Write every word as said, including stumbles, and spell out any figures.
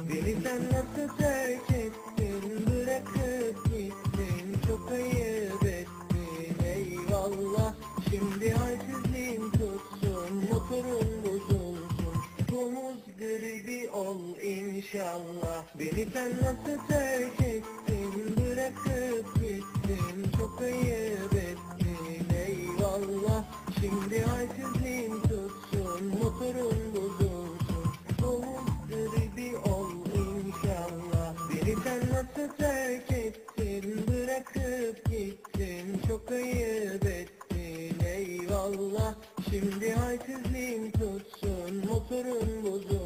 Beni sen nasıl terk ettin, bırakıp gittin, çok ayıp ettin eyvallah. Şimdi halsizliğin tutsun, motorun bozulsun, domuz gribi ol inşallah. Beni sen nasıl terk ettin, bırakıp gittin, çok ayıp ettin eyvallah. Şimdi halsizliğin tutsun, motorun bozulsun, domuz gribi ol inşallah. Beni sen nasıl terk ettin, bırakıp gittin, çok ayıp ettin eyvallah. Şimdi halsizliğin tutsun, motorun bozulsun.